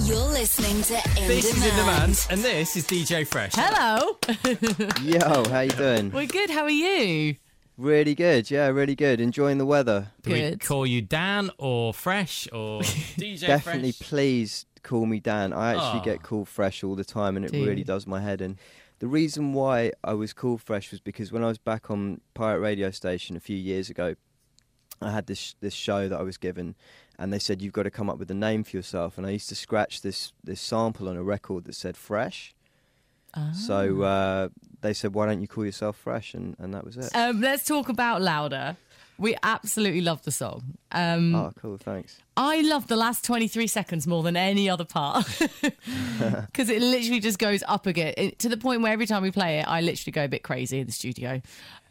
You're listening to In This Demand. is In Demand, and this is DJ Fresh. Hello. Yo, how you doing? We're good. How are you? Really good, yeah, really good. Enjoying the weather. Do we Good. call you Dan or Fresh or DJ Definitely, Fresh? please call me Dan. I actually Oh. get called Fresh all the time, and it Do you? really does my head in. The reason why I was called Fresh was because when I was back on Pirate Radio Station a few years ago, I had this show that I was given, and they said, you've got to come up with a name for yourself. And I used to scratch this sample on a record that said Fresh. So they said, why don't you call yourself Fresh? And that was it. Let's talk about Louder. We absolutely love the song. Oh, cool, thanks. I love the last 23 seconds more than any other part because it literally just goes up again to the point where every time we play it, I literally go a bit crazy in the studio.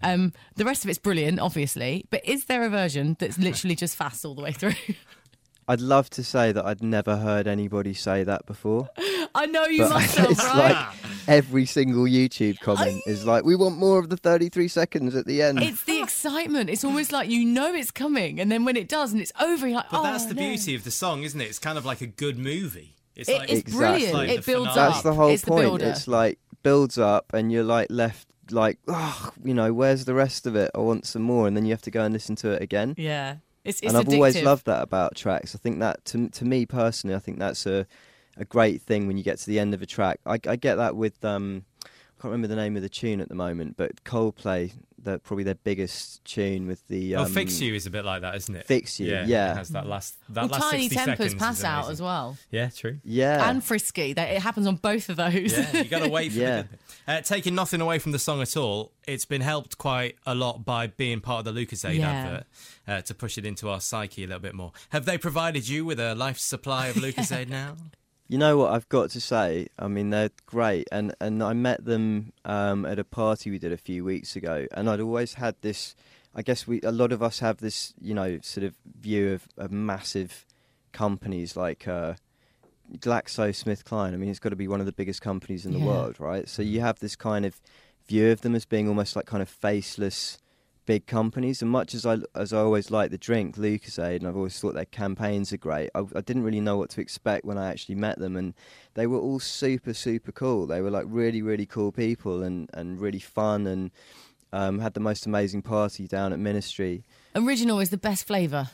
The rest of it's brilliant, obviously, but is there a version that's literally just fast all the way through? I'd love to say that I'd never heard anybody say that before. I know you But must have, it's right? like every single YouTube comment is like, we want more of the 33 seconds at the end. It's the excitement. It's almost like you know it's coming, and then when it does and it's over, you're like, But oh, that's the no. beauty of the song, isn't it? It's kind of like a good movie. It's It's Exactly. brilliant. Like It the builds finale. up. That's the whole It's the point. builder. It's like builds up and you're like left like, oh, you know, where's the rest of it? I want some more. And then you have to go and listen to it again. Yeah. It's and I've addictive. always loved that about tracks. I think that, to me personally, I think that's a great thing when you get to the end of a track. I get that with, I can't remember the name of the tune at the moment, but Coldplay, probably their biggest tune with the... Fix You is a bit like that, isn't it? Fix You, It yeah. has that last Well, last Tiny 60 Tempers seconds pass is out amazing. as well. Yeah, true. Yeah. And Frisky. It happens on both of those. Yeah, you got to wait for Yeah. the good bit. Taking nothing away from the song at all, it's been helped quite a lot by being part of the Lucozade Yeah. advert to push it into our psyche a little bit more. Have they provided you with a life supply of Lucozade now? You know what I've got to say? I mean, they're great, and I met them at a party we did a few weeks ago, and I'd always had this. I guess a lot of us have this, you know, sort of view of massive companies like GlaxoSmithKline. I mean, it's got to be one of the biggest companies in the Yeah. world, right? So you have this kind of view of them as being almost like kind of faceless big companies. And much as I always like the drink Lucozade, and I've always thought their campaigns are great, I didn't really know what to expect when I actually met them, and they were all super cool. They were like really, really cool people and really fun, and had the most amazing party down at Ministry. Original is the best flavour.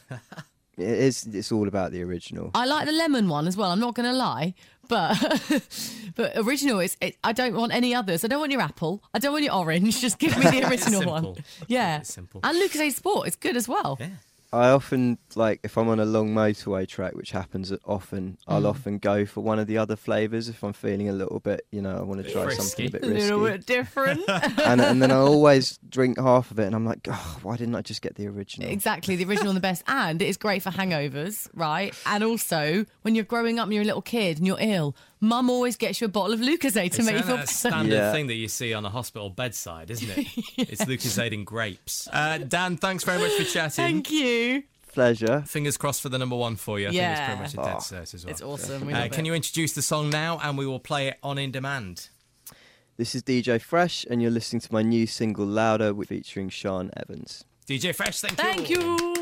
It's all about the original. I like the lemon one as well, I'm not going to lie. But but original I don't want any others. I don't want your apple. I don't want your orange. Just give me the original one. Simple. Yeah. It's simple. And Lucozade Sport, it's good as well. Yeah. I often, like, if I'm on a long motorway track, which happens often, I'll often go for one of the other flavours if I'm feeling a little bit, you know, I want to try Frisky. something a bit A little risky. bit different. And then I always drink half of it, and I'm like, oh, why didn't I just get the original? Exactly, the original and the best. And it is great for hangovers, right? And also, when you're growing up and you're a little kid and you're ill, Mum always gets you a bottle of Lucozade to It's make you feel a better. standard Yeah. thing that you see on a hospital bedside, isn't it? It's Lucozade and grapes. Dan, thanks very much for chatting. Thank you. Pleasure. Fingers crossed for the number one for you. I think Yeah. it's pretty much a dead cert as well. It's awesome. We love Can it. you introduce the song now and we will play it on In Demand? This is DJ Fresh, and you're listening to my new single Louder, featuring Sean Evans. DJ Fresh, thank Thank you. you.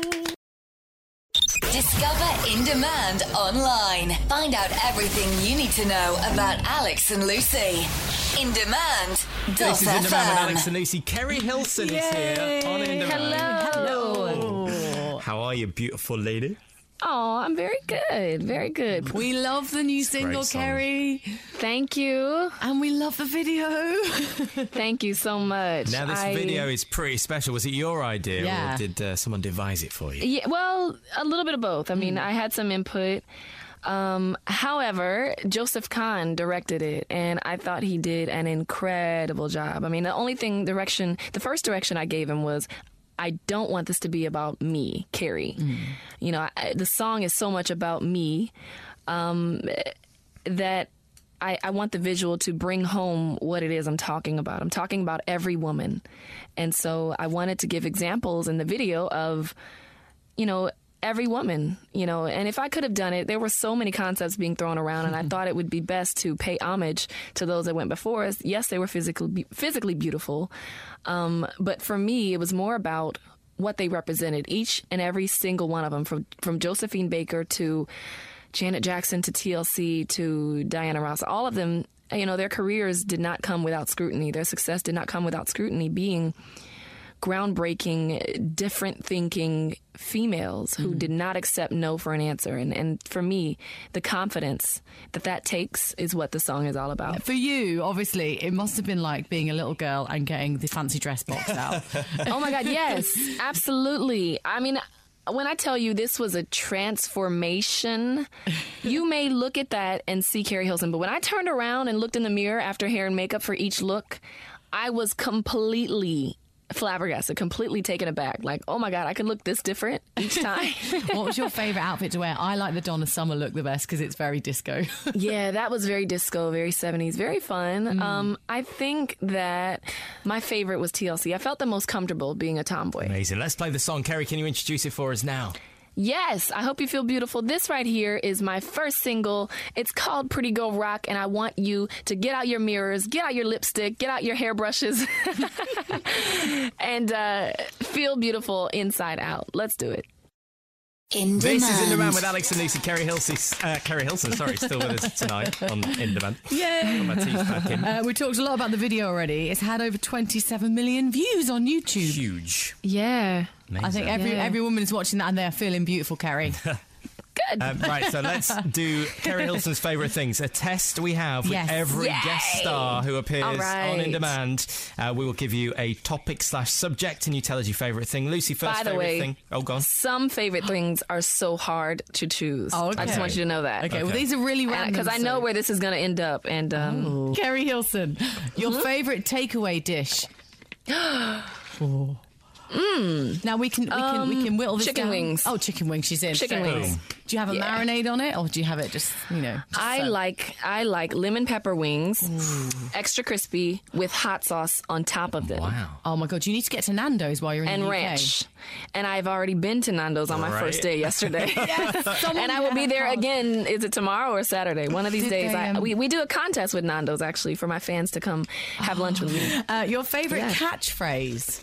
Discover In Demand online. Find out everything you need to know about Alex and Lucy. In Demand. This is In Demand with Alex FM. and Lucy. Kerry Hilson is here on In Demand. Hello. How are you, beautiful lady? Oh, I'm very good. Very good. We love the new single, great song. Kerry. Thank you. And we love the video. Thank you so much. Now, this video is pretty special. Was it your idea Yeah. or did someone devise it for you? Yeah, well, a little bit of both. I mean, I had some input. However, Joseph Kahn directed it, and I thought he did an incredible job. I mean, the first direction I gave him was, I don't want this to be about me, Carrie. You know, the song is so much about me that I want the visual to bring home what it is I'm talking about. I'm talking about every woman. And so I wanted to give examples in the video of, you know, every woman, you know, and if I could have done it, there were so many concepts being thrown around, and I thought it would be best to pay homage to those that went before us. Yes, they were physically beautiful, but for me, it was more about what they represented, each and every single one of them, from Josephine Baker to Janet Jackson to TLC to Diana Ross, all of them, their careers did not come without scrutiny. Their success did not come without scrutiny, being groundbreaking, different thinking females who did not accept no for an answer. And for me, the confidence that takes is what the song is all about. For you, obviously, it must have been like being a little girl and getting the fancy dress box out. Oh my God, yes, absolutely. I mean, when I tell you this was a transformation, you may look at that and see Carrie Hilson. But when I turned around and looked in the mirror after hair and makeup for each look, I was completely flabbergasted, completely taken aback. Like, oh my God, I could look this different each time. What was your favourite outfit to wear? I like the Donna Summer look the best because it's very disco. Yeah, that was very disco, very 70s, very fun. I think that my favourite was TLC. I felt the most comfortable being a tomboy. Amazing. Let's play the song. Kerry, can you introduce it for us now? Yes, I hope you feel beautiful. This right here is my first single. It's called Pretty Girl Rock, and I want you to get out your mirrors, get out your lipstick, get out your hairbrushes, and feel beautiful inside out. Let's do it. In This Demand. is In Demand with Alex and Lucy. Kerry Hilson, still with us tonight on In Demand. Yay! Got my teeth back in. We talked a lot about the video already. It's had over 27 million views on YouTube. Huge. Yeah. Amazing. I think every woman is watching that and they're feeling beautiful, Kerry. Good. Right, so let's do Kerry Hilson's favourite things. A test we have with Yes. every Yay! guest star who appears All right. on In Demand. We will give you a topic/subject and you tell us your favourite thing. Lucy, first By the favourite way, thing. Oh, go on. Some favorite things are so hard to choose. Oh, okay. I just want you to know that. Okay, well, these are really random. Because I know so- where this is going to end up. And Kerry Hilson, your favourite takeaway dish? Now we can whittle this chicken down. wings. Oh, chicken wings. She's in. Chicken So, wings. Do you have a Yeah. marinade on it, or do you have it just I like lemon pepper wings, extra crispy with hot sauce on top of them. Wow. Oh my God! You need to get to Nando's while you're in And the UK. ranch. And I've already been to Nando's on my Right. first day yesterday. And I will be there again. Is it tomorrow or Saturday? One of these Did days. they, We do a contest with Nando's, actually, for my fans to come have lunch with me. Your favourite Yeah. catchphrase?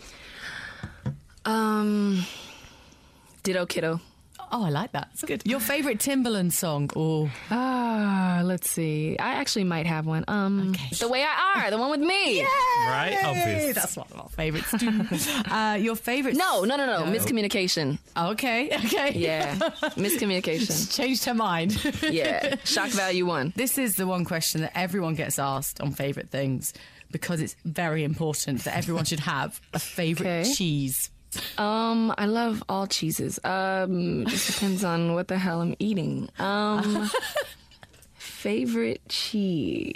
Ditto kiddo. Oh, I like that. It's good. Your favourite Timbaland song? Oh, Let's see. I actually might have one. Okay. The Way I Are, the one with me. Right? Obvious. that's one of our favourites too. Your favourite? No. Miscommunication. Okay. Yeah. Miscommunication. Changed her mind. Yeah. Shock value 1. This is the one question that everyone gets asked on favourite things because it's very important that everyone should have a favourite Okay. cheese. I love all cheeses. Just depends on what the hell I'm eating. Favorite cheese.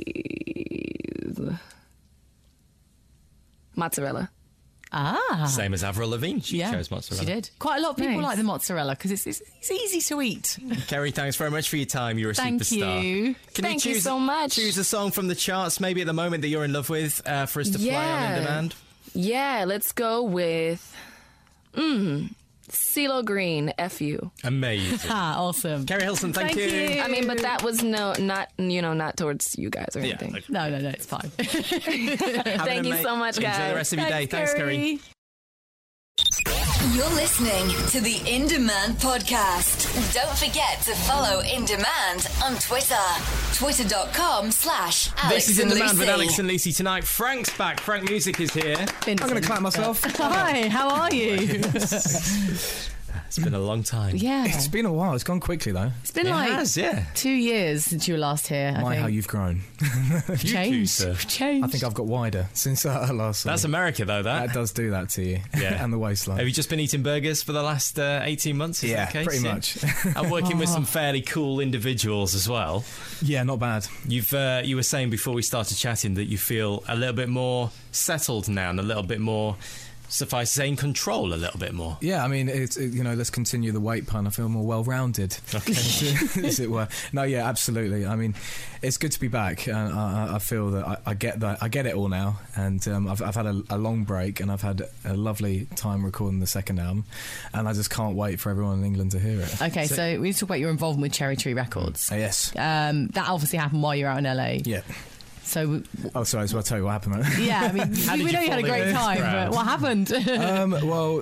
Mozzarella. Ah. Same as Avril Lavigne. She chose mozzarella. She did. Quite a lot of people Nice. like the mozzarella because it's easy to eat. Kerry, thanks very much for your time. You're a Thank superstar. you. Can Thank you choose, so much. Choose a song from the charts, maybe at the moment that you're in love with, for us to play on In Demand. Yeah, let's go with CeeLo Green, F.U. Amazing. Ah, awesome. Kerry Hilson, thank you. I mean, but that was not towards you guys or Yeah, anything. okay. No, it's fine. Thank you so much, guys. Enjoy the rest of your day. Thanks, Kerry. You're listening to the In Demand podcast. Don't forget to follow In Demand on Twitter. Twitter.com/Alex This is In and Demand with Lucy. Alex and Lucy tonight. Frank's back. Frank Music is here. I'm going to clap myself. Hi, how are you? It's been a long time. Yeah. It's been a while. It's gone quickly, though. It's been It like has, yeah. 2 years since you were last here. I My, think. how you've grown. We've changed. sir. We've changed. I think I've got wider since last saw That's you. America, though, that. That does do that to you. Yeah. And the waistline. Have you just been eating burgers for the last 18 months? Is Yeah, that the case? pretty Yeah. much. I'm working with some fairly cool individuals as well. Yeah, not bad. You were saying before we started chatting that you feel a little bit more settled now and a little bit more, suffice to say, in control a little bit more. Yeah, I mean, let's continue the weight pun. I feel more well-rounded, as it were. No, yeah, absolutely. I mean, it's good to be back. I feel that I get it all now. And I've had a long break, and I've had a lovely time recording the second album, and I just can't wait for everyone in England to hear it. Okay, so we need to talk about your involvement with Cherry Tree Records. Yes. That obviously happened while you were out in LA. Yeah. So, Oh, sorry. So I'll tell you what happened. Right? yeah, I mean, did we you know you had a fall great into this time, crowd? but what happened? Well,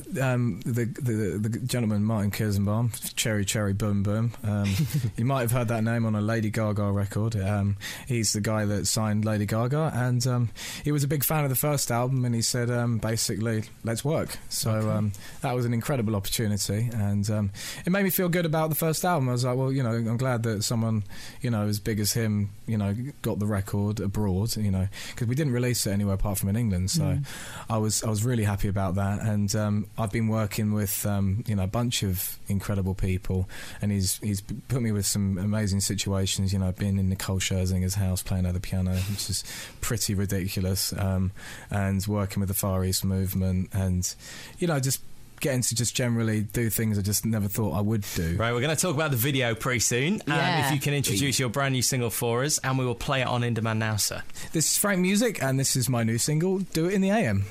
the gentleman Martin Kirsenbaum, Cherry Boom Boom. You might have heard that name on a Lady Gaga record. He's the guy that signed Lady Gaga, and he was a big fan of the first album, and he said, basically, let's work. So that was an incredible opportunity, and it made me feel good about the first album. I was like, well, I'm glad that someone, as big as him, got the record abroad, because we didn't release it anywhere apart from in England. So I was really happy about that, and I've been working with a bunch of incredible people, and he's put me with some amazing situations. Being in Nicole Scherzinger's house playing her the piano, which is pretty ridiculous, and working with the Far East movement, and just getting to just generally do things I just never thought I would do. Right, we're going to talk about the video pretty soon. Yeah. If you can introduce your brand new single for us, and we will play it on In Demand now, sir. This is Frank Music, and this is my new single, Do It in the AM.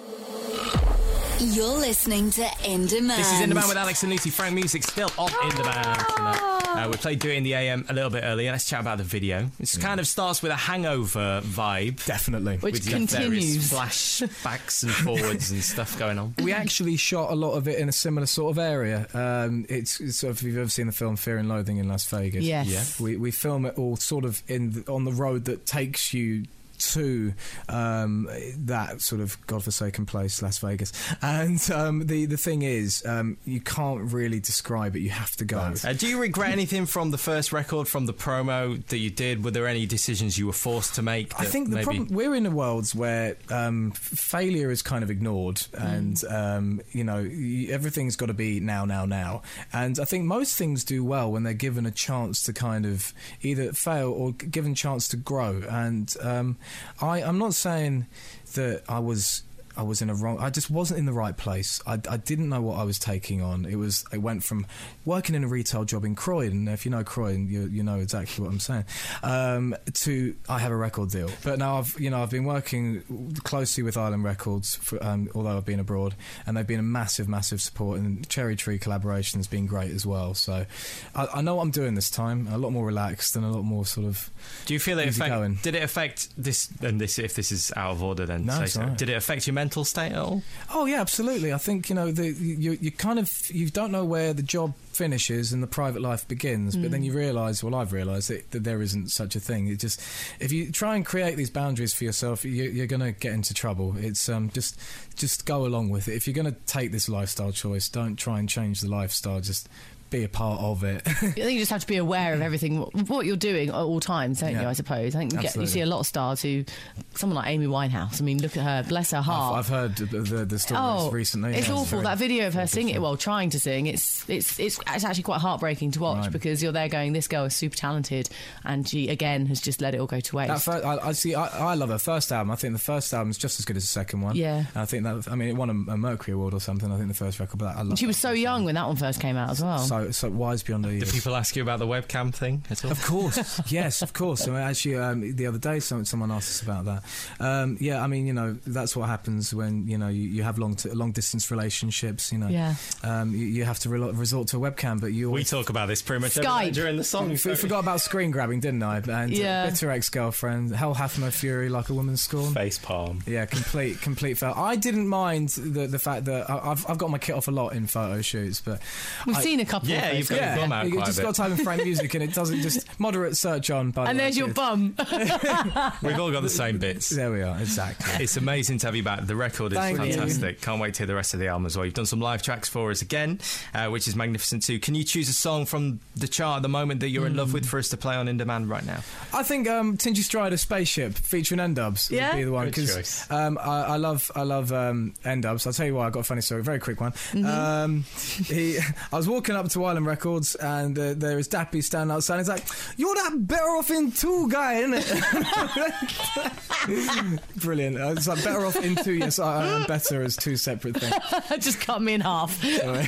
You're listening to In Demand. This is In Demand with Alex and Lucy. Frank Music still on In Demand tonight. We played Do It in the AM a little bit earlier. Let's chat about the video. It kind of starts with a Hangover vibe. Definitely. Which with continues. Various flashbacks and forwards and stuff going on. We actually shot a lot of it in a similar sort of area. It's sort of, if you've ever seen the film Fear and Loathing in Las Vegas. Yes. Yeah. We film it all sort of on the road that takes you to that sort of godforsaken place, Las Vegas. And the thing is, you can't really describe it. You have to go. Do you regret anything from the first record, from the promo that you did? Were there any decisions you were forced to make? I think the problem, we're in a world where failure is kind of ignored, and everything's got to be now. And I think most things do well when they're given a chance to kind of either fail or given a chance to grow. And I'm not saying that I was in a wrong. I just wasn't in the right place. I didn't know what I was taking on. I went from working in a retail job in Croydon. If you know Croydon, you know exactly what I'm saying. To I have a record deal, but now I've been working closely with Island Records, although I've been abroad, and they've been a massive support. And Cherry Tree collaboration has been great as well. So I know what I'm doing this time. A lot more relaxed and a lot more sort of. Do you feel did it affect this? And this, if this is out of order, then no, say so. Right. Did it affect your mental state at all? Oh yeah, absolutely. I think you don't know where the job finishes and the private life begins, but then you realise, well, I've realised that there isn't such a thing. It just, if you try and create these boundaries for yourself, you're going to get into trouble. It's just go along with it. If you're going to take this lifestyle choice, don't try and change the lifestyle. Just be a part of it. I think you just have to be aware of everything, what you're doing at all times, don't you, I suppose? I think you see a lot of stars who, someone like Amy Winehouse, I mean, look at her, bless her heart. I've heard the stories recently. It's awful. That video of her singing, trying to sing, it's actually quite heartbreaking to watch, because you're there going, this girl is super talented, and she, again, has just let it all go to waste. I love her first album. I think the first album is just as good as the second one. Yeah. And I think that, it won a Mercury Award or something, I think, the first record, but I love she was so young when that one first came out as well. So wise beyond the years. Did people ask you about the webcam thing at all? Of course, yes, of course. Actually, the other day, someone asked us about that. That's what happens when you have long distance relationships. You have to resort to a webcam, but we talk about this pretty much every night during the song. I forgot about screen grabbing, didn't I? And bitter ex-girlfriend, hell hath no fury like a woman's scorn. Face palm. Yeah, complete fail. I didn't mind the fact that I've got my kit off a lot in photo shoots, but we've seen a couple. Yeah, you've got your bum out. You just got to type in Frank Music, and it doesn't just moderate search on. And there's your bum. We've all got the same bits. There we are. Exactly. It's amazing to have you back. The record is fantastic. You. Can't wait to hear the rest of the album as well. You've done some live tracks for us again, which is magnificent too. Can you choose a song from the chart at the moment that you're in love with for us to play on In Demand right now? I think Tingy Strider Spaceship featuring N-Dubs would be the one, because I love N-Dubs. I'll tell you why. I've got a funny story, very quick one. I was walking up to Island Records, and there is Dappy standing outside. He's like, "You're that Better Off in 2 guy, innit?" Brilliant. It's like Better Off in 2. Yes, I am better as 2 separate things. Just cut me in half. And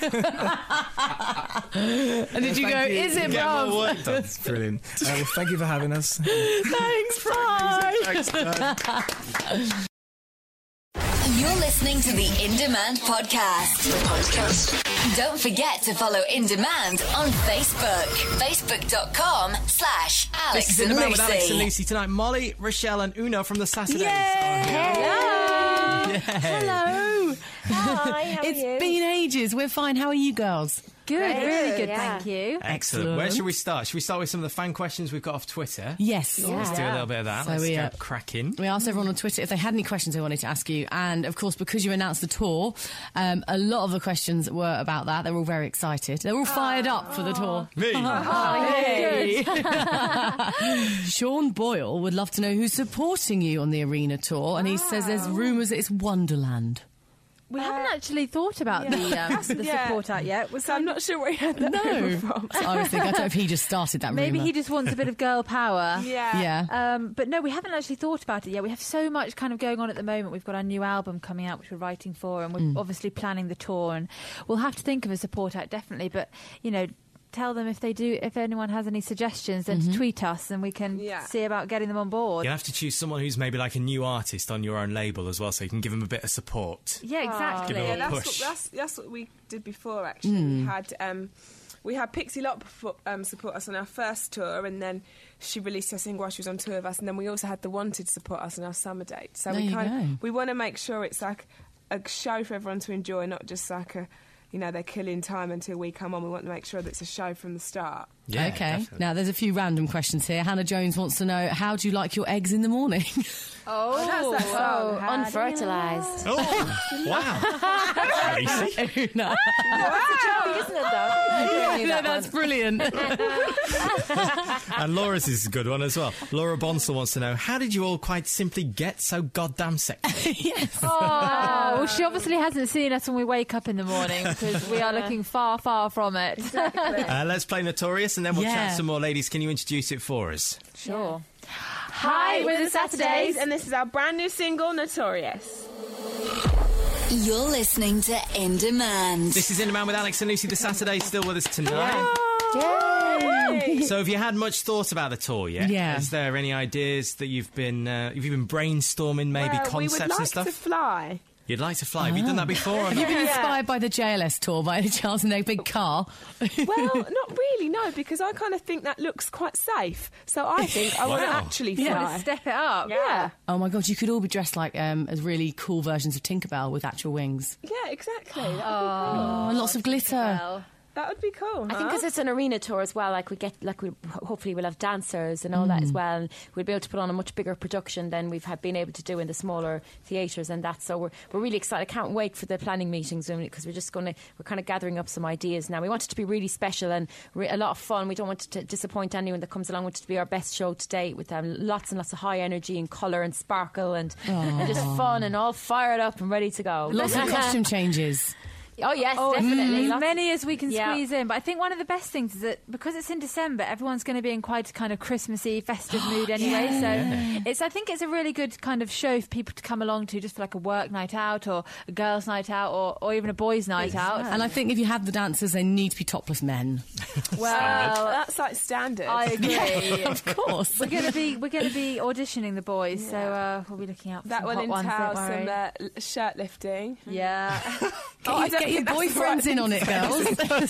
did you go, is it, bro? That's brilliant. Well, thank you for having us. Thanks, bye. Thanks. You're listening to the In Demand podcast. Don't forget to follow In Demand on Facebook. Facebook.com/Alex This is In and Demand with Alex and Lucy. Lucy tonight. Molly, Rochelle, and Una from the Saturdays. Hello. Yay. Hello. Hi, how are It's you? been ages. We're fine. How are you girls? Good, Very really good, good, yeah. thank you. Excellent. Where should we start? Should we start with some of the fan questions we've got off Twitter? Yes. Let's do a little bit of that. So Let's we, go cracking. We asked everyone on Twitter if they had any questions they wanted to ask you. And, of course, because you announced the tour, a lot of the questions were about that. They were all very excited. They were all fired up for the tour. Me. Sean Boyle would love to know who's supporting you on the arena tour. And he says there's rumours that it's Wonderland. We haven't actually thought about the support out yet. So I'm not sure where you had that number from. I was thinking, I don't know if he just started that Maybe rumour. he just wants a bit of girl power. Yeah. But no, we haven't actually thought about it yet. We have so much kind of going on at the moment. We've got our new album coming out, which we're writing for, and we're obviously planning the tour. And we'll have to think of a support act, definitely. But, you know, tell them if anyone has any suggestions, then to tweet us and we can see about getting them on board. You'll have to choose someone who's maybe like a new artist on your own label as well, so you can give them a bit of support. Yeah, exactly. Give it a Yeah, push. that's what we did before, actually. We had Pixie Lott support us on our first tour, and then she released her single while she was on tour with us, and then we also had The Wanted support us on our summer date. So There you go. we want to make sure it's like a show for everyone to enjoy, not just like a, you know, they're killing time until we come on. We want to make sure that it's a show from the start. Yeah, Okay. definitely. Now, there's a few random questions here. Hannah Jones wants to know, how do you like your eggs in the morning? That's that song. Unfertilized. Oh, wow. Crazy. No, Isn't it, though? no, that's brilliant. And Laura's is a good one as well. Laura Bonsall wants to know, how did you all quite simply get so goddamn sexy? Yes. Oh, well, she obviously hasn't seen us when we wake up in the morning because we are looking far, far from it. Let's play Notorious and then we'll Yeah. chat some more. Ladies, can you introduce it for us? Sure. Hi, we're the Saturdays, and this is our brand new single, Notorious. You're listening to In Demand. This is In Demand with Alex and Lucy. The Saturday still with us tonight. So have you had much thought about the tour yet? Yeah. Is there any ideas that you've been brainstorming, maybe Well, concepts we would and like stuff? to fly. You'd like to fly. Have you done that before or Have you not? been inspired by the JLS tour by any chance in their big car? Well, not really, no, because I kind of think that looks quite safe. So I think I want to Wow. actually Yeah, fly. step it up. Yeah. Oh my God, you could all be dressed like as really cool versions of Tinkerbell with actual wings. Yeah, exactly. That would be Oh, lots of glitter. cool. That would be cool. I think because it's an arena tour as well, like hopefully we'll have dancers and all that as well, and we'll be able to put on a much bigger production than we've been able to do in the smaller theatres and that. So we're really excited. I can't wait for the planning meetings because we're kind of gathering up some ideas now. We want it to be really special and a lot of fun. We don't want to disappoint anyone that comes along. We want it to be our best show to date with lots and lots of high energy and colour and sparkle and just fun and all fired up and ready to go. Lots of costume changes. Oh yes, definitely. As Lots- many as we can Yeah. squeeze in. But I think one of the best things is that because it's in December, everyone's going to be in quite a kind of Christmassy, festive mood anyway. So I think it's a really good kind of show for people to come along to, just for like a work night out or a girls' night out or even a boys' night out. And I think if you have the dancers, they need to be topless men. Well, that's like standard. I agree. Of course. We're going to be auditioning the boys, so we'll be looking out for that some will hot ones. entail Don't worry. some shirt lifting. Yeah. Get your boyfriends in on it, girls.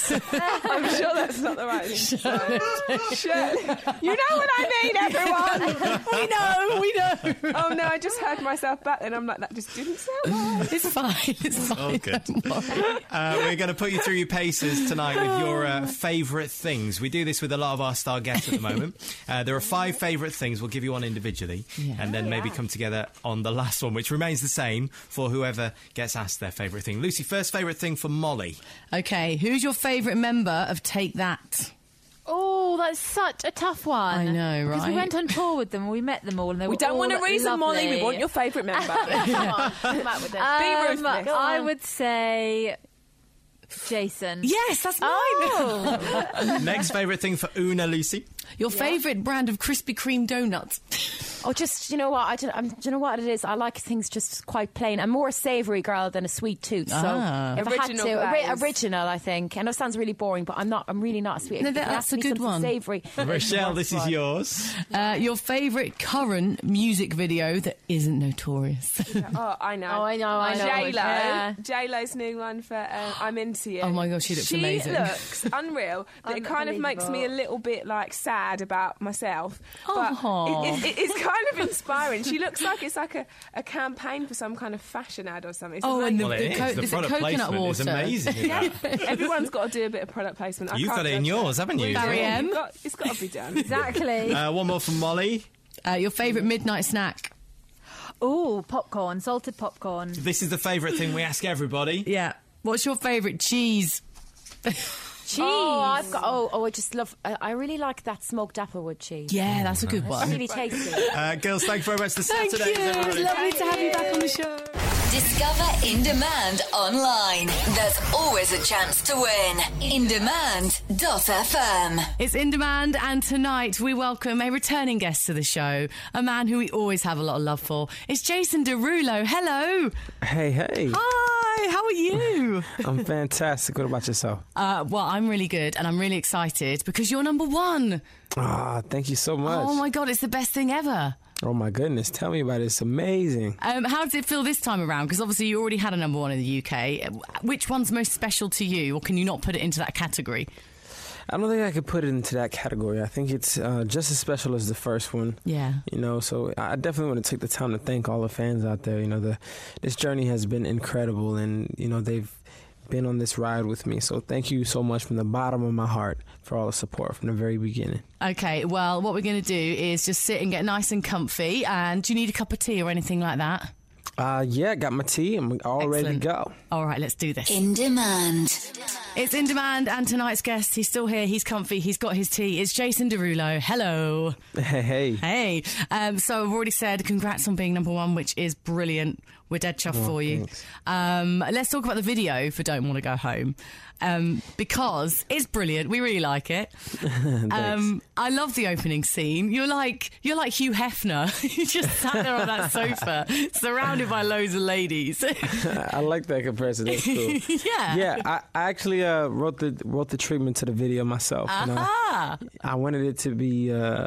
I'm sure that's not the right thing to say. Shirt. You know what I mean, everyone. we know. Oh no, I just heard myself back then. I'm like, that just didn't sound right. It's fine. It's fine. Oh, good. Don't worry. We're going to put you through your paces tonight with your favourite things. We do this with a lot of our star guests at the moment. There are 5 favourite things. We'll give you one individually and then maybe come together on the last one, which remains the same for whoever gets asked their favourite thing. Lucy, first favourite thing for Molly. Okay, who's your favourite member of Take That? Oh, that's such a tough one. I know, Because we right? went on tour with them and we met them all and they We were don't all want a reason, Molly. We lovely. want your favourite member. Come out with it. Be ruthless. I would say Jason. Yes, that's mine. Oh. Next favourite thing for Una, Lucy. Your favourite brand of Krispy Kreme donuts? Oh, just, you know what? Do you know what it is? I like things just quite plain. I'm more a savoury girl than a sweet tooth. So if I had to, original, I think. I know it sounds really boring, but I'm really not a sweet. No, that's a good one. Savoury. Rochelle, this is yours. Your favourite current music video that isn't notorious? Oh, I know. I know. J-Lo's new one for I'm Into You. Oh my God, she looks amazing. She looks unreal. But it kind of makes me a little bit like sad about myself. But it's kind of inspiring. She looks like it's like a campaign for some kind of fashion ad or something. And the product placement is amazing. Everyone's got to do a bit of product placement. You've got it in yours, haven't you? Barry M. It's got to be done. Exactly. One more from Molly. Your favourite midnight snack? Oh, popcorn, salted popcorn. This is the favourite thing we ask everybody. Yeah. What's your favourite cheese? Cheese. I just love. I really like that smoked applewood cheese. Yeah, that's a good one. It's really tasty. Girls, thank you very much. Thank you. It's lovely to have you back on the show. Discover In Demand online. There's always a chance to win. indemand.fm. It's In Demand, and tonight we welcome a returning guest to the show, a man who we always have a lot of love for. It's Jason Derulo. Hello. Hey. Hi, how are you? I'm fantastic. What about yourself? Well, I'm really good, and I'm really excited because you're number one. Thank you so much. Oh my God, it's the best thing ever. Oh my goodness, tell me about it. It's amazing. How does it feel this time around? Because obviously you already had a number one in the UK. Which one's most special to you, or can you not put it into that category? I don't think I could put it into that category. I think it's just as special as the first one. Yeah. You know, so I definitely want to take the time to thank all the fans out there. You know, this journey has been incredible, and, you know, they've been on this ride with me. So thank you so much from the bottom of my heart for all the support from the very beginning. Okay, well, what we're going to do is just sit and get nice and comfy. And do you need a cup of tea or anything like that? Yeah, got my tea. I'm all ready to go. All right, let's do this. In Demand. It's In Demand, and tonight's guest, he's still here, he's comfy, he's got his tea. It's Jason Derulo. Hello. Hey. So I've already said congrats on being number one, which is brilliant. We're dead chuffed for you. Let's talk about the video for Don't Want to Go Home, because it's brilliant. We really like it. I love the opening scene. You're like Hugh Hefner. You just sat there on that sofa, surrounded by loads of ladies. I like that comparison. That's cool. Yeah. I actually wrote the treatment to the video myself. You know? I wanted it to be,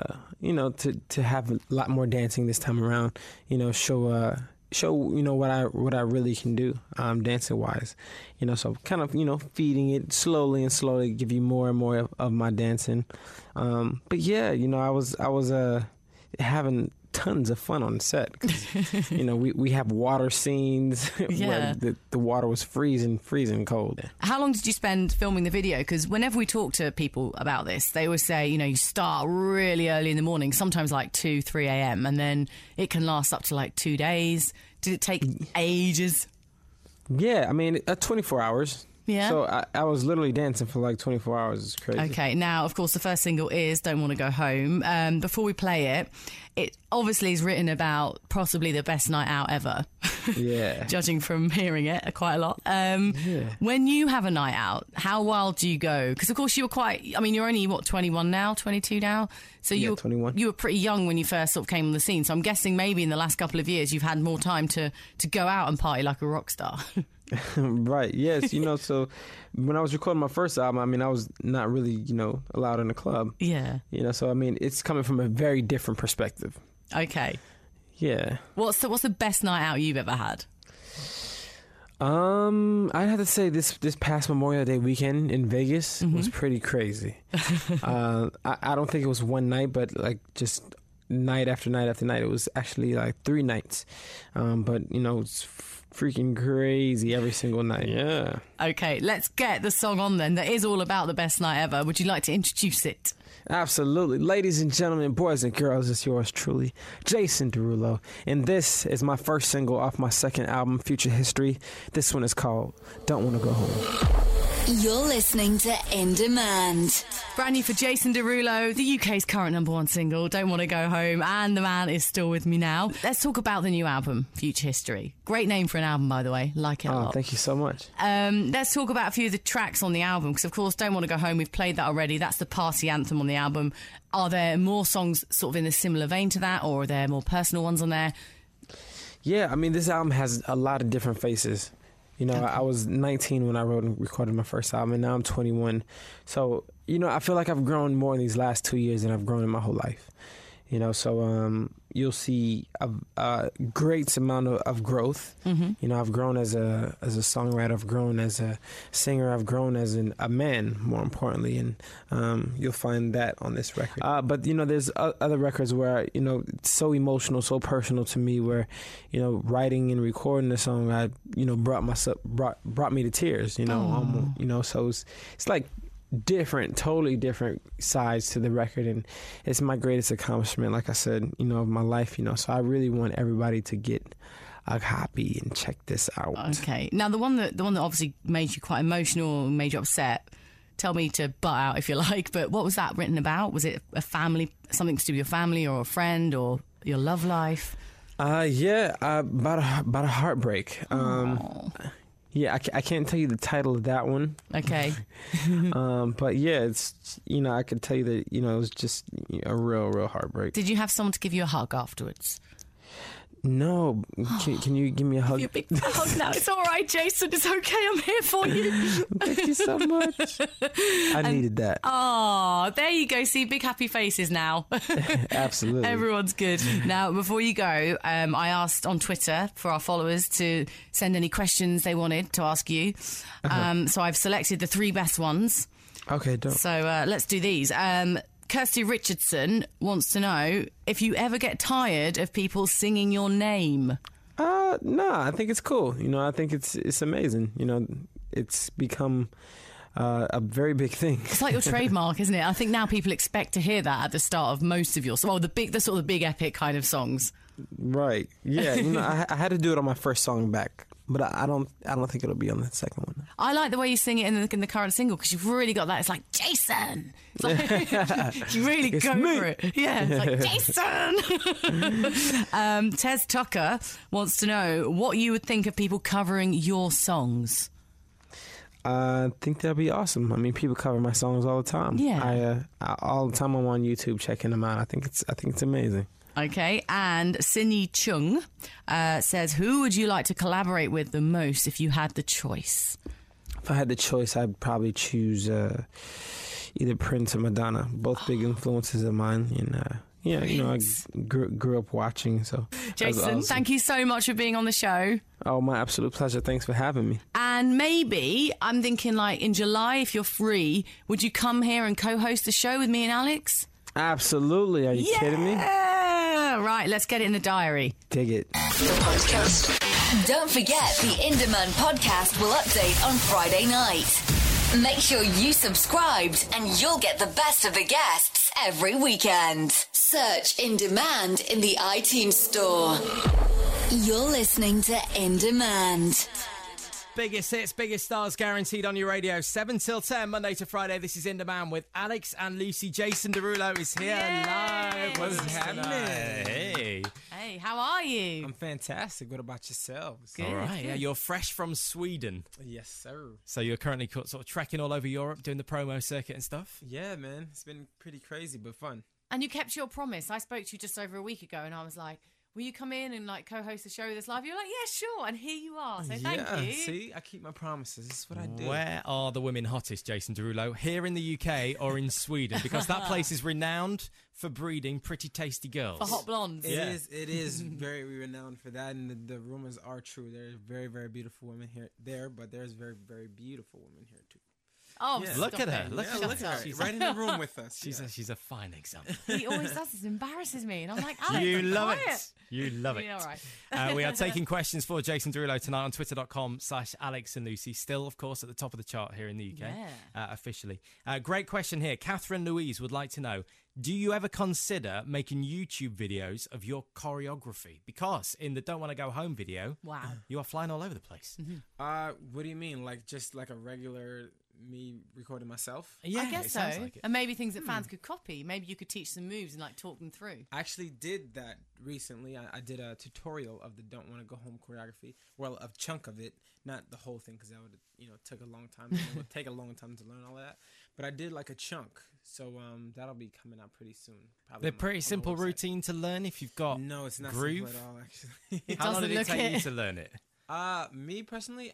to have a lot more dancing this time around. You know, show what I really can do dancing wise, so kind of feeding it slowly give you more and more of my dancing, but yeah, I was having tons of fun on set, 'cause, we have water scenes where the water was freezing cold. How long did you spend filming the video? Because whenever we talk to people about this, they always say, you start really early in the morning, sometimes like 2-3 a.m, and then it can last up to like 2 days. Did it take ages? Yeah, I mean, 24 hours. Yeah. So I was literally dancing for like 24 hours. It's crazy. Okay, now, of course, the first single is Don't Want to Go Home. Before we play it, it obviously is written about possibly the best night out ever. Yeah. Judging from hearing it quite a lot. When you have a night out, how wild do you go? Because, of course, you're only, 21 now, 22 now? So 21. You were pretty young when you first sort of came on the scene. So I'm guessing maybe in the last couple of years you've had more time to go out and party like a rock star. Right, yes, so when I was recording my first album, I was not really, allowed in the club. Yeah. So it's coming from a very different perspective. Okay. Yeah. What's the best night out you've ever had? I'd have to say this past Memorial Day weekend in Vegas was pretty crazy. I don't think it was one night, but like just night after night after night. It was actually like 3 nights. But it's freaking crazy every single night. Yeah. Okay, let's get the song on then. That is all about the best night ever. Would you like to introduce it? Absolutely. Ladies and gentlemen, boys and girls, it's yours truly, Jason Derulo. And this is my first single off my second album, Future History. This one is called Don't Want to Go Home. You're listening to In Demand. Brand new for Jason Derulo, the UK's current number one single, Don't Want to Go Home, and the man is still with me now. Let's talk about the new album, Future History. Great name for an album, by the way. Like it a lot. Thank you so much. Let's talk about a few of the tracks on the album, because of course Don't Want to Go Home, we've played that already. That's the party anthem on the album. Are there more songs sort of in a similar vein to that, or are there more personal ones on there? Yeah, I mean, this album has a lot of different faces. You know, I was 19 when I wrote and recorded my first album, and now I'm 21. So, you know, I feel like I've grown more in these last 2 years than I've grown in my whole life. You know, so you'll see a great amount of growth. Mm-hmm. You know, I've grown as a songwriter, I've grown as a singer, I've grown as a man, more importantly, and you'll find that on this record. But, you know, there's other records where, you know, it's so emotional, so personal to me, where, you know, writing and recording the song, brought me to tears, you know, you know, so it's like totally different sides to the record, and it's my greatest accomplishment, like I said, you know, of my life, you know, so I really want everybody to get a copy and check this out. Okay, now the one that obviously made you quite emotional, made you upset, tell me to butt out if you like, but what was that written about? Was it a family, something to do with your family or a friend or your love life? About a heartbreak. Yeah, I can't tell you the title of that one. Okay. But yeah, it's, you know, I could tell you that, you know, it was just a real heartbreak. Did you have someone to give you a hug afterwards? No. Can you give me a hug? Give you a big hug now. It's all right, Jason. It's okay. I'm here for you. Thank you so much. I needed that. Oh, there you go. See, big happy faces now. Absolutely. Everyone's good. Now, before you go, I asked on Twitter for our followers to send any questions they wanted to ask you. So I've selected the 3 best ones. Okay, dope. So let's do these. Kirsty Richardson wants to know if you ever get tired of people singing your name. No, I think it's cool. You know, I think it's amazing. You know, it's become a very big thing. It's like your trademark, isn't it? I think now people expect to hear that at the start of most of your, the sort of big epic kind of songs. Right. Yeah. You know, I had to do it on my first song back. But I don't think it'll be on the second one. I like the way you sing it in the current single, because you've really got that. It's like, Jason. It's like, you really go for it. Yeah, it's like, Jason. Tez Tucker wants to know what you would think of people covering your songs. I think that'd be awesome. I mean, people cover my songs all the time. Yeah. All the time I'm on YouTube checking them out. I think it's amazing. Okay, and Cindy Chung says, who would you like to collaborate with the most if you had the choice? If I had the choice, I'd probably choose either Prince or Madonna, both big influences of mine. And yeah, you know, I grew up watching. So, Jason, awesome. Thank you so much for being on the show. Oh, my absolute pleasure. Thanks for having me. And maybe, I'm thinking like in July, if you're free, would you come here and co-host the show with me and Alex? Absolutely. Are you kidding me? Right, let's get it in the diary. Dig it. The podcast. Don't forget, the In Demand podcast will update on Friday night. Make sure you subscribed and you'll get the best of the guests every weekend. Search In Demand in the iTunes store. You're listening to In Demand. Biggest hits, biggest stars guaranteed on your radio. 7 till 10, Monday to Friday. This is In Demand with Alex and Lucy. Jason Derulo is here live. What's happening? Hey. Hey, how are you? I'm fantastic. What about yourselves? Good. All right. Yeah, you're fresh from Sweden. Yes, sir. So you're currently sort of trekking all over Europe, doing the promo circuit and stuff? Yeah, man. It's been pretty crazy, but fun. And you kept your promise. I spoke to you just over a week ago, and I was like, will you come in and like co-host the show with us live? You're like, yeah, sure. And here you are. So thank you. See, I keep my promises. This is what I do. Where are the women hottest, Jason Derulo? Here in the UK or in Sweden? Because that place is renowned for breeding pretty tasty girls. For hot blondes. It is very renowned for that, and the rumors are true. There's very, very beautiful women there, but there's very, very beautiful women here too. Oh, yeah. Look at her. Look at her. She's right in the room with us. She's a fine example. He always does this. Embarrasses me. And I'm like, Alex, you love quiet. it. You love it. Yeah, all right. We are taking questions for Jason Derulo tonight on twitter.com/Alex and Lucy. Still, of course, at the top of the chart here in the UK, officially. Great question here. Catherine Louise would like to know, do you ever consider making YouTube videos of your choreography? Because in the Don't Want to Go Home video, wow, you are flying all over the place. What do you mean? Like just like a regular me recording myself. Yeah, I guess it so. sounds like it. And maybe things that fans could copy. Maybe you could teach some moves and like talk them through. I actually did that recently. I did a tutorial of the Don't Want to Go Home choreography. Well, a chunk of it, not the whole thing, because that would took a long time. It would take a long time to learn all that. But I did like a chunk, so that'll be coming out pretty soon. They're pretty simple routine to learn if you've got No, it's not groove. simple at all. Actually, How long did it take you to learn it? Me personally,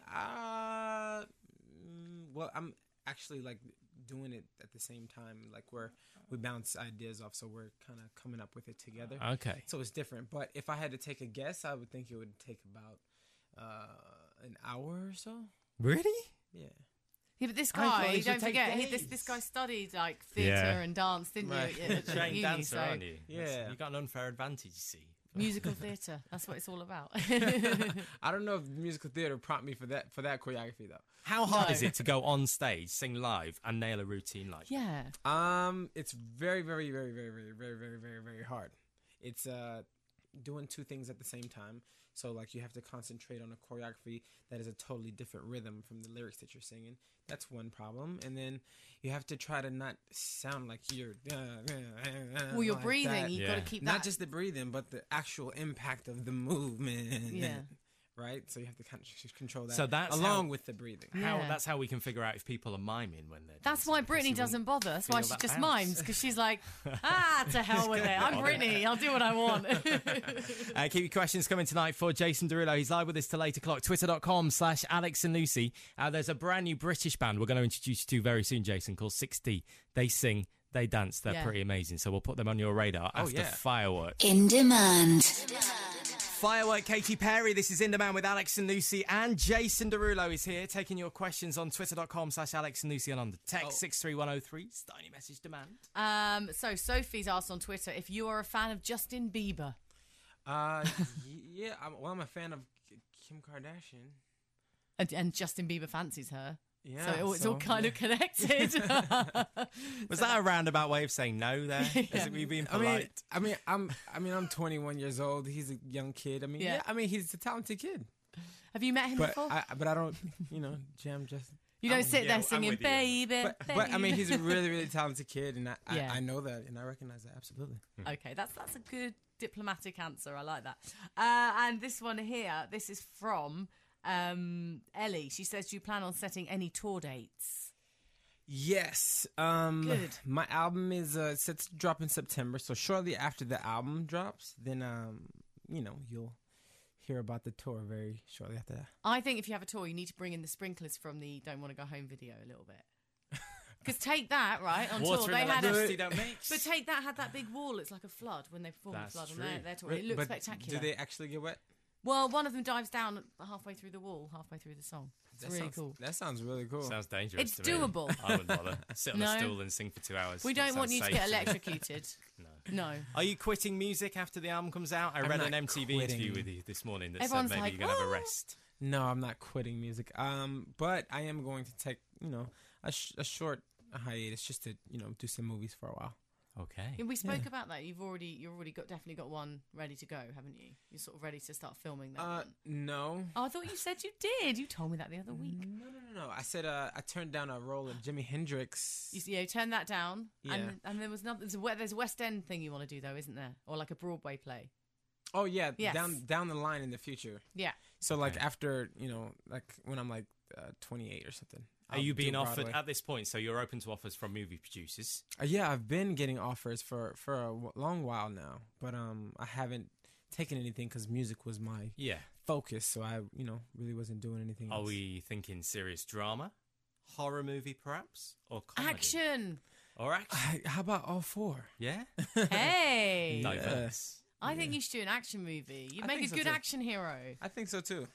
well, I'm actually like doing it at the same time, like we bounce ideas off, so we're kind of coming up with it together. Okay. So it's different. But if I had to take a guess, I would think it would take about an hour or so. Really? Yeah. Yeah, but this I thought guy, it don't would take forget, days. this guy studied like theatre Yeah. and dance, didn't Right. you? At Trained uni, dancer, so aren't you? Yeah. You got an unfair advantage, you see. musical theatre. That's what it's all about. I don't know if musical theater prompt me for that choreography though. How hard No. is it to go on stage, sing live, and nail a routine like that? Yeah. It's very, very, very, very, very, very, very, very, very hard. It's doing two things at the same time. So like you have to concentrate on a choreography that is a totally different rhythm from the lyrics that you're singing. That's one problem. And then you have to try to not sound like you're Well, you're like breathing. that. You've got to keep that. Not just the breathing, but the actual impact of the movement. Yeah. Right? So you have to kind of control that So that's along how- with the breathing. Yeah. That's how we can figure out if people are miming when they're That's dancing, why because Brittany you doesn't wouldn't bother. That's why feel she that just bounce. mimes, because she's like, to hell with it. I'm Brittany. I'll do what I want. Keep your questions coming tonight for Jason Derulo. He's live with us till 8 o'clock. Twitter.com/Alex and Lucy. There's a brand new British band we're going to introduce you to very soon, Jason, called 6D. They sing, they dance. They're Yeah. pretty amazing. So we'll put them on your radar after yeah. Firework. In Demand. Firework, Katy Perry. This is In Demand with Alex and Lucy, and Jason Derulo is here taking your questions on Twitter.com/Alex and Lucy and on the text 63103. Stony message demand. So Sophie's asked on Twitter if you are a fan of Justin Bieber. Yeah, I'm a fan of Kim Kardashian. And Justin Bieber fancies her. Yeah, So it's all kind of connected. Was that a roundabout way of saying no there? Is it me being polite? I'm 21 years old. He's a young kid. Yeah. He's a talented kid. Have you met him But before? I don't, jam just. You don't sit yeah, there I'm singing, with you. baby. But he's a really, really talented kid, and Yeah. I know that, and I recognize that absolutely. Okay, that's a good diplomatic answer. I like that. And this one here, this is from Ellie. She says, do you plan on setting any tour dates? Yes. Good. My album is set to drop in September, so shortly after the album drops, then you'll hear about the tour very shortly after that. I think if you have a tour, you need to bring in the sprinklers from the Don't Want to Go Home video a little bit. Because take that, right, on tour. They had don't mix. But take that had that big wall. It's like a flood when they perform a That's flood on true. their tour. It looks But spectacular. Do they actually get wet? Well, one of them dives down halfway through the wall, halfway through the song. It's really cool. That sounds really cool. Sounds dangerous. It's to me. doable. I wouldn't bother. Sit on No. a stool and sing for 2 hours. We don't want you to Sounds get safe me. electrocuted. No. Are you quitting music after the album comes out? I I'm read an not MTV quitting. interview with you this morning that Everyone's said maybe like, you're going to have a "Oh." rest. No, I'm not quitting music. But I am going to take, a short hiatus just to, do some movies for a while. Okay. Yeah, we spoke about that. You've already definitely got one ready to go, haven't you? You're sort of ready to start filming that one. No. Oh, I thought you said you did. You told me that the other week. No. I said I turned down a role of Jimi Hendrix. You turn that down. Yeah. And there was nothing. There's a West End thing you want to do though, isn't there? Or like a Broadway play. Oh yeah, Yes. down the line in the future. Yeah. So like after like when I'm like 28 or something. Are you being offered Broadway. at this point? So you're open to offers from movie producers? Yeah, I've been getting offers for a long while now, but I haven't taken anything because music was my focus. So I really wasn't doing anything Are else. we thinking serious drama, horror movie perhaps, or comedy? Action. Or action? How about all four? Yeah. Hey. Diverse. I think you should do an action movie. You'd I make a think so, good too. action hero. I think so too.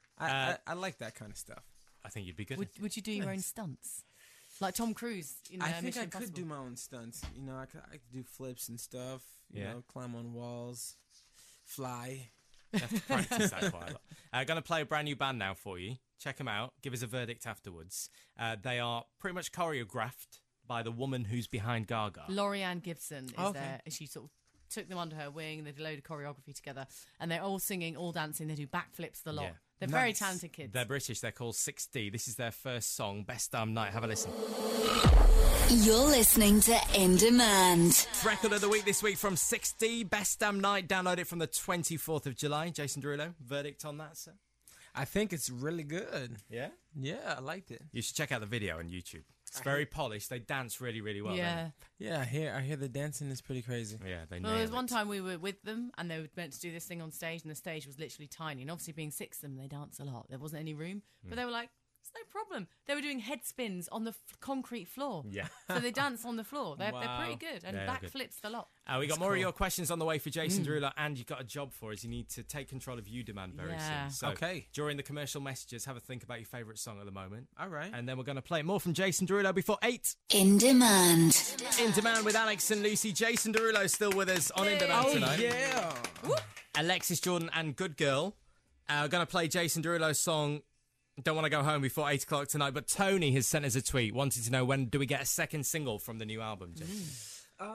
I like that kind of stuff. I think you'd be good. Would you do your own stunts? Like Tom Cruise in I think Mission I Impossible. could do my own stunts. I could do flips and stuff. Yeah. Climb on walls, fly. You have to practice that quite a lot. Going to play a brand new band now for you. Check them out. Give us a verdict afterwards. They are pretty much choreographed by the woman who's behind Gaga. Laurianne Gibson is Okay. there. She sort of took them under her wing. They did a load of choreography together, and they're all singing, all dancing. They do backflips, the lot. Yeah. They're very talented kids. They're British. They're called 6D. This is their first song, Best Damn Night. Have a listen. You're listening to In Demand. Record of the week this week from 6D, Best Damn Night. Download it from the 24th of July. Jason Derulo, verdict on that, sir? I think it's really good. Yeah? Yeah, I liked it. You should check out the video on YouTube. It's very polished. They dance really, really well. Yeah. Yeah, I hear the dancing is pretty crazy. Yeah, they Well, there was nail one it. time we were with them and they were meant to do this thing on stage and the stage was literally tiny. And obviously being 6 of them, they dance a lot. There wasn't any room. But they were like, it's no problem. They were doing head spins on the concrete floor. Yeah. So they dance on the floor. They're pretty good. And They're good. backflips a lot. We got more of your questions on the way for Jason Derulo, and you've got a job for us. You need to take control of You Demand very soon. So okay. During the commercial messages, have a think about your favourite song at the moment. All right. And then we're going to play more from Jason Derulo before 8. In Demand. In Demand with Alex and Lucy. Jason Derulo still with us on In Demand tonight. Yeah. Alexis Jordan and Good Girl are going to play Jason Derulo's song Don't Want to Go Home before 8 o'clock tonight. But Tony has sent us a tweet wanting to know when do we get a second single from the new album, Jason?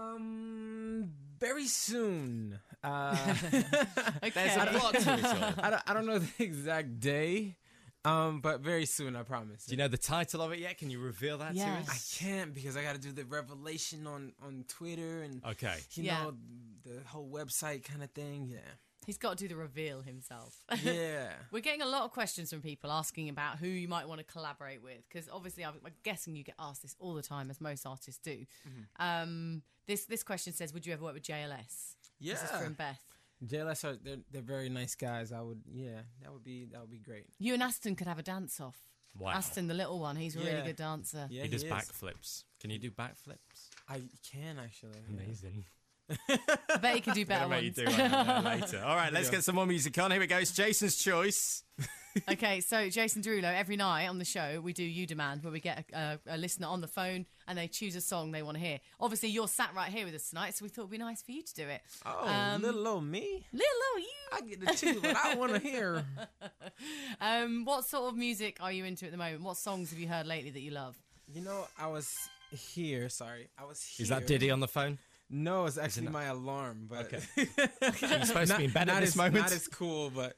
Very soon. There's a plot to it all. I don't know the exact day, but very soon, I promise. Do you know the title of it yet? Can you reveal that to us? I can't because I got to do the revelation on Twitter and you know the whole website kind of thing. Yeah. He's got to do the reveal himself. Yeah. We're getting a lot of questions from people asking about who you might want to collaborate with. Because obviously, I'm guessing you get asked this all the time, as most artists do. Mm-hmm. This question says, would you ever work with JLS? Yeah. This is from Beth. JLS they're very nice guys. That would be great. You and Aston could have a dance off. Wow. Aston, the little one, he's a really good dancer. Yeah, he does backflips. Can you do backflips? I can actually. Amazing. I bet he could do better ones. You do later. All right, let's get some more music on. Here it goes. Jason's choice. Okay, so Jason Derulo, every night on the show, we do You Demand, where we get a listener on the phone and they choose a song they want to hear. Obviously, you're sat right here with us tonight, so we thought it'd be nice for you to do it. Oh, little old me? Little old you. I get to choose what I want to hear. What sort of music are you into at the moment? What songs have you heard lately that you love? You know, I was here. Is that Diddy on the phone? No, it's actually my alarm. But okay. You're supposed to be in bed at this moment. Not as cool, but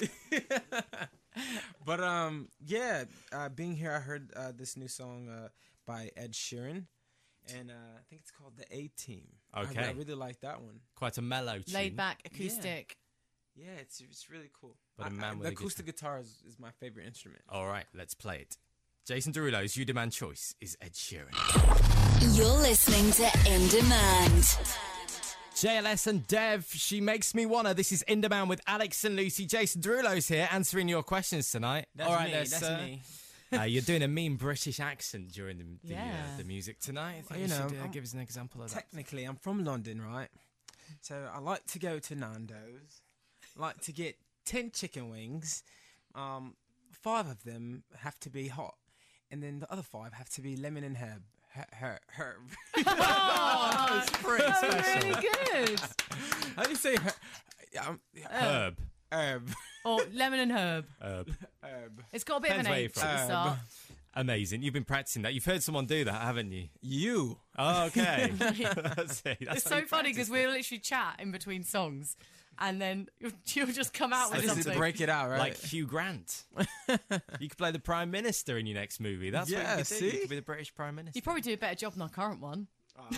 but being here, I heard this new song by Ed Sheeran, and I think it's called The A-Team. Okay, I really like that one. Quite a mellow tune. Laid back, acoustic. Yeah, it's really cool. But the acoustic guitar is my favorite instrument. All right, let's play it. Jason Derulo's You Demand choice is Ed Sheeran. You're listening to In Demand. JLS and Dev, She Makes Me Wanna. This is In Demand with Alex and Lucy. Jason Derulo's here answering your questions tonight. That's all right, me. That's me. You're doing a mean British accent during the music tonight. I think you should give us an example of that. Technically, I'm from London, right? So I like to go to Nando's. I like to get 10 chicken wings. 5 of them have to be hot. And then the other 5 have to be lemon and herb. Herb. That's pretty special. Really good. How do you say herb? Herb. Or lemon and herb. Herb. It's got a bit of an H at the start. Amazing. You've been practicing that. You've heard someone do that, haven't you? You. Oh, okay. It's so funny because we'll literally chat in between songs and then you'll just come out with something. To break it out, right? Like Hugh Grant. You could play the Prime Minister in your next movie. That's what you could do. You could be the British Prime Minister. You probably do a better job than our current one.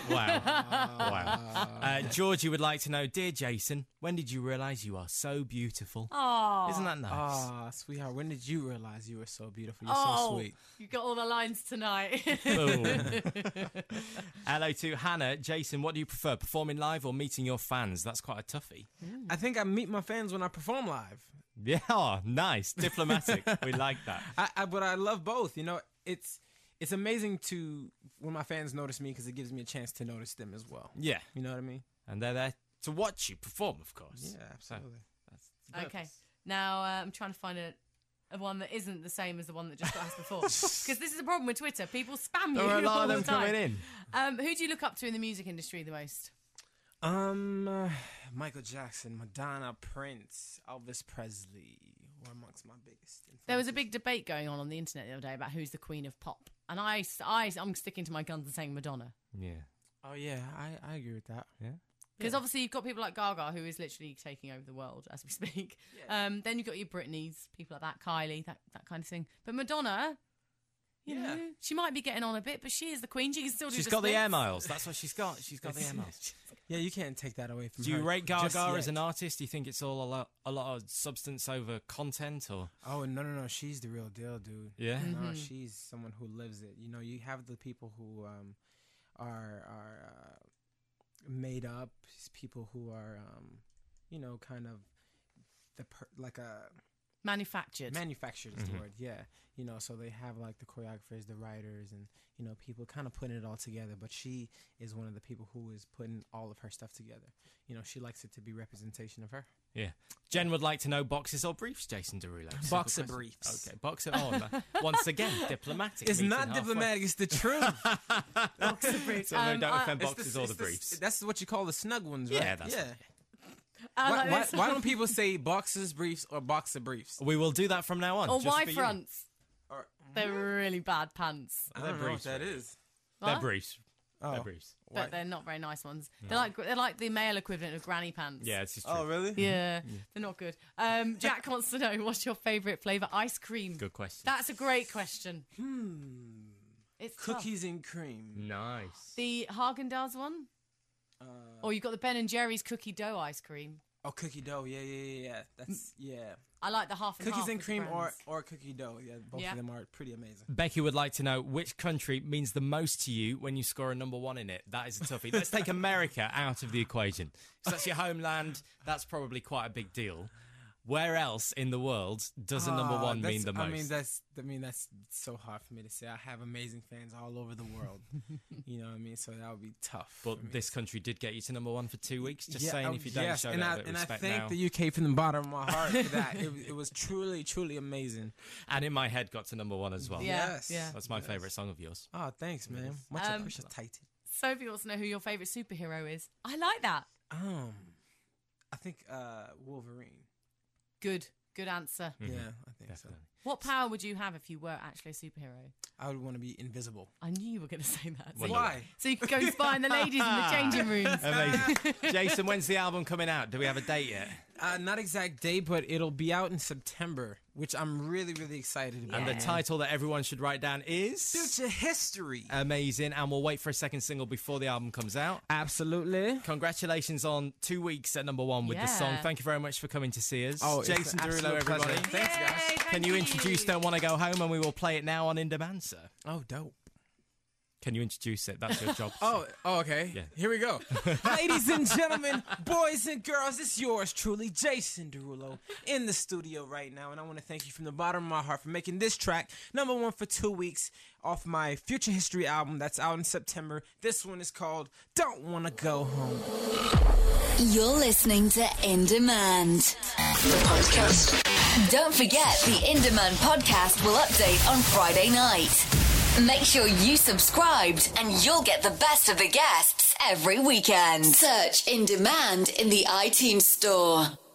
Wow. Georgie would like to know, dear Jason, when did you realise you are so beautiful? Oh, isn't that nice? Ah, sweetheart, when did you realise you were so beautiful? You're so sweet. You got all the lines tonight. Hello to Hannah. Jason, what do you prefer, performing live or meeting your fans? That's quite a toughie. I think I meet my fans when I perform live. Yeah, nice. Diplomatic. We like that. But I love both. You know, it's amazing when my fans notice me because it gives me a chance to notice them as well. Yeah. You know what I mean? And they're there to watch you perform, of course. Yeah, absolutely. So okay. Now, I'm trying to find a one that isn't the same as the one that just got asked before. Because this is a problem with Twitter. People spam you there are a lot all of them the time. coming in. Who do you look up to in the music industry the most? Michael Jackson, Madonna, Prince, Elvis Presley were amongst my biggest influences. There was a big debate going on the internet the other day about who's the queen of pop. And I'm sticking to my guns and saying Madonna. Yeah. Oh, yeah, I agree with that. Yeah? Because obviously you've got people like Gaga, who is literally taking over the world as we speak. Yeah. Then you've got your Britneys, people like that, Kylie, that kind of thing. But Madonna, you know, she might be getting on a bit, but she is the queen. She can still do She's got the air miles. That's what she's got. She's got the air miles. Yeah, you can't take that away from her. Do you rate Gaga as an artist? Do you think it's all a lot of substance over content? Or Oh, no. She's the real deal, dude. Yeah? No, she's someone who lives it. You know, you have the people who are made up, people who are, you know, kind of manufactured is the word, yeah. You know, so they have like the choreographers, the writers, and, you know, people kind of putting it all together. But she is one of the people who is putting all of her stuff together. You know, she likes it to be representation of her. Yeah. Jen would like to know, boxes or briefs, Jason Derulo? Boxer briefs. Okay, boxer. Oh, once again, diplomatic. It's not diplomatic, it's the truth. boxer briefs. So no, don't offend boxes or the briefs. That's what you call the snug ones, right? Yeah, that's right. Why don't people say boxers briefs or boxer briefs? We will do that from now on. Or Y fronts. They're really bad pants. I don't know what that is. They're briefs. Oh. They're briefs. But they're not very nice ones. No. They're like the male equivalent of granny pants. Yeah, it's true. Oh, really? Yeah, they're not good. Jack wants to know, what's your favourite flavour ice cream? Good question. That's a great question. It's cookies and cream. Nice. The Haagen-Dazs one? Or you've got the Ben & Jerry's cookie dough ice cream. Oh, cookie dough. Yeah. That's, yeah. I like the half and cookies half and cream brands. or cookie dough. Yeah, both of them are pretty amazing. Becky would like to know, which country means the most to you when you score a number one in it? That is a toughie. Let's take America out of the equation. So that's your homeland. That's probably quite a big deal. Where else in the world does a number one mean the most? That's so hard for me to say. I have amazing fans all over the world. You know what I mean? So that would be tough. But this country did get you to number one for 2 weeks. Just saying, if you don't show that bit of respect now. And I thank the UK from the bottom of my heart for that. It was truly, truly amazing. And In My Head got to number one as well. Yes. That's my favourite song of yours. Oh, thanks, man. Much appreciated. Sophie wants to know who your favourite superhero is. I like that. I think Wolverine. Good answer. Mm-hmm. Yeah, I think Definitely. so. What power would you have if you were actually a superhero? I would want to be invisible. I knew you were going to say that. Why? So you could go spying the ladies in the changing rooms. Amazing. Jason, when's the album coming out? Do we have a date yet? Not exact date, but it'll be out in September, which I'm really, really excited about. And the title that everyone should write down is... Future History. Amazing. And we'll wait for a second single before the album comes out. Absolutely. Congratulations on 2 weeks at number one with this song. Thank you very much for coming to see us. Oh, Jason Derulo, everybody. Thanks, guys. Can you introduce Don't Want to Go Home? And we will play it now on In Demand, sir. Oh, dope. Can you introduce it? That's your job. Okay. Yeah. Here we go. Ladies and gentlemen, boys and girls, it's yours truly, Jason Derulo, in the studio right now. And I want to thank you from the bottom of my heart for making this track number one for 2 weeks off my Future History album that's out in September. This one is called Don't Wanna Go Home. You're listening to In Demand, the podcast. Don't forget, the In Demand podcast will update on Friday night. Make sure you subscribed and you'll get the best of the guests every weekend. Search In Demand in the iTunes store.